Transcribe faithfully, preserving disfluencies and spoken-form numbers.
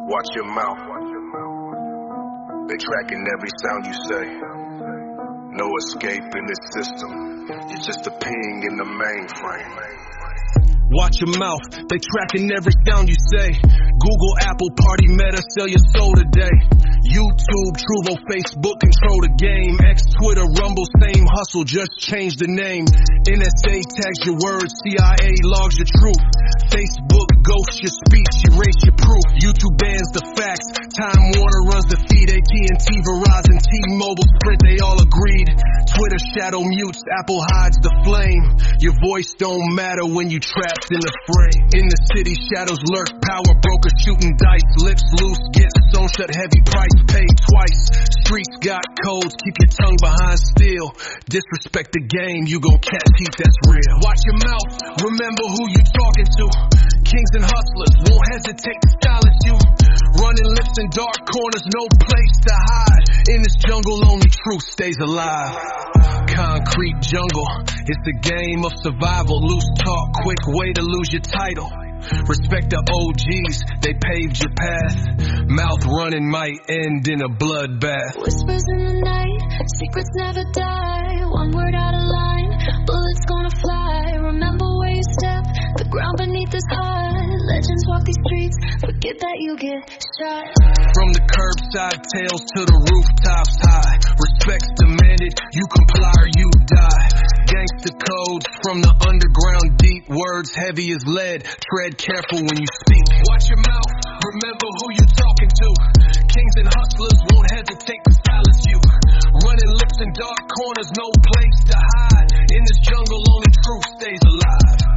Watch your mouth. They tracking every sound you say. No escape in this system. You're just a ping in the mainframe. Watch your mouth. They tracking every sound you say. Google, Apple, Party, Meta, sell your soul today. YouTube, Truvo, Facebook, control the game. X, Twitter, Rumble, same hustle, just change the name. N S A tags your words, C I A logs your truth. Facebook ghosts your speech, erase your proof. YouTube bans the facts. Time Warner runs the feed. A T and T, Verizon, T-Mobile, Sprint, they all agreed. Twitter shadow mutes, Apple hides the flame. Your voice don't matter when you trapped in the frame. In the city, shadows lurk, power broker shooting dice. Lips loose, get sewn shut, heavy price paid twice. Streets got codes, keep your tongue behind steel. Disrespect the game, you gon' catch heat, that's real. Watch your mouth, remember who you talking to. Kings and hustlers won't hesitate to silence you. Running lips in dark corners, no place to hide. In this jungle, only truth stays alive. Concrete jungle, it's a game of survival. Loose talk, quick way to lose your title. Respect the O Gs, they paved your path. Mouth running might end in a bloodbath. Whispers in the night, secrets never die. One word out of line, bullets gonna fly. Remember where you step, the ground beneath is hard. Legends walk these streets, forget that you get shot. From the curbside tales to the rooftops high. Respect's demanded, you comply or you die. Gangsta codes from the underground deep. Words heavy as lead, tread careful when you speak. Watch your mouth, remember who you talking to. Kings and hustlers won't hesitate to silence you. Running lips in dark corners, no place to hide. In this jungle, only truth stays alive.